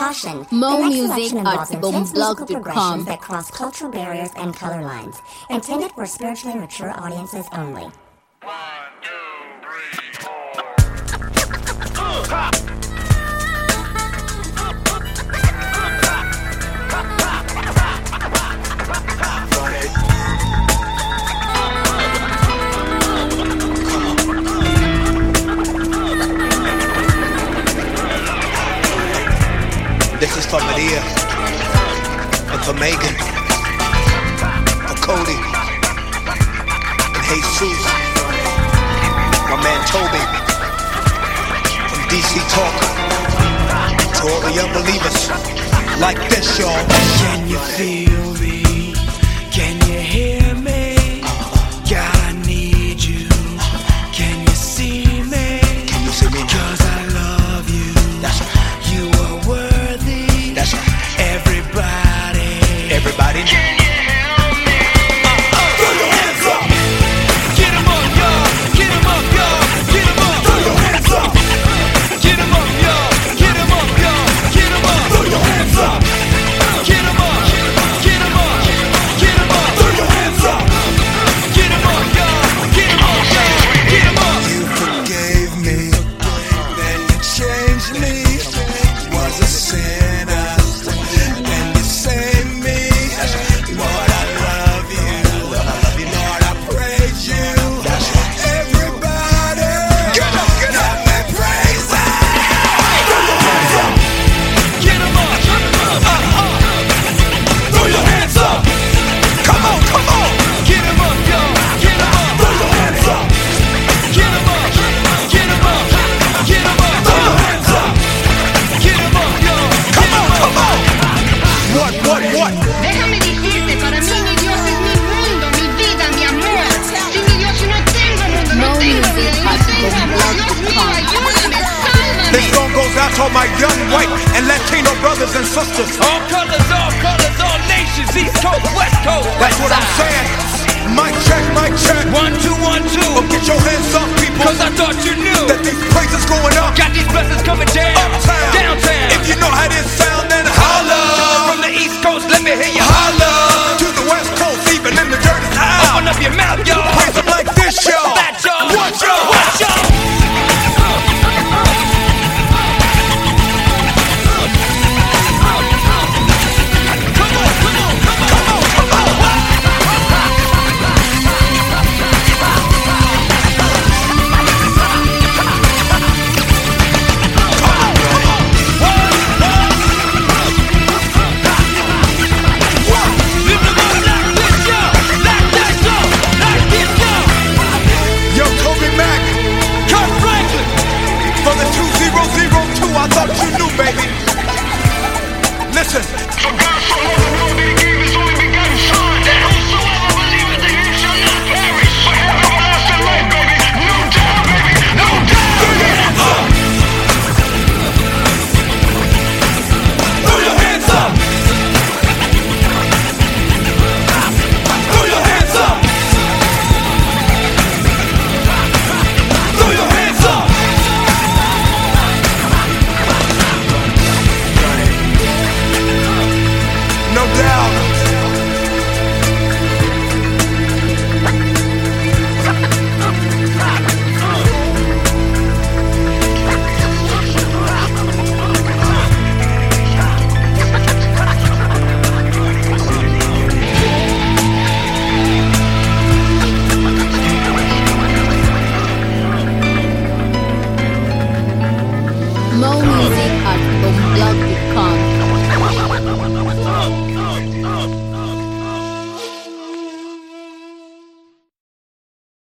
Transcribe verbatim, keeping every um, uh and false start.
Caution. More the next music selection involves at intense musical boomblog dot com. progressions that cross cultural barriers and color lines. Intended for spiritually mature audiences only. One, two, three, four. Uh, This is for Medea, and for Megan, for Cody, and Jesus, my man Toby, from D C Talk, to all the young believers, like this, y'all. Can you feel me? Can you hear me? God, I need you. Can you see me? Can you see me? Cause I love you. That's right. You are worthy. That's right. Everybody. Everybody. Can you help me? Uh, uh. Throw your hands up. Get 'em up, y'all. Get 'em up, y'all. Get 'em up. Throw your hands up. Get 'em up, y'all. Get 'em up, y'all. Get 'em up. Throw your hands up. Get 'em up. Get 'em up. Get 'em up. Throw your hands up. Get 'em up, y'all. Get 'em up, y'all. Get 'em up. You forgave me, then you changed me. Was a sinner, then you saved me. Lord, I love you. Lord, I praise you. Everybody, get up, get up and praise Him. Get 'em up. Uh, uh. Throw your hands up. Come on, come on. Get 'em up, y'all. Get 'em up. Throw your hands up. Get 'em up. Get 'em up. Get 'em up. Throw your hands up. Get 'em up, y'all. Come on, come on. What, what, what? Déjame decirte, para mí mi Dios es mi mundo, mi vida, mi amor. Sin mi Dios yo no tengo mundo, no No tengo music vida. at Dios mío, boomblog.com. ayúdame, sálvame. This song goes out to all my young white and Latino brothers and sisters. All colors, all colors, all nations, East Coast, West Coast. That's what I'm saying. Mic check, mic check. One, two, one, two. Oh, get your hands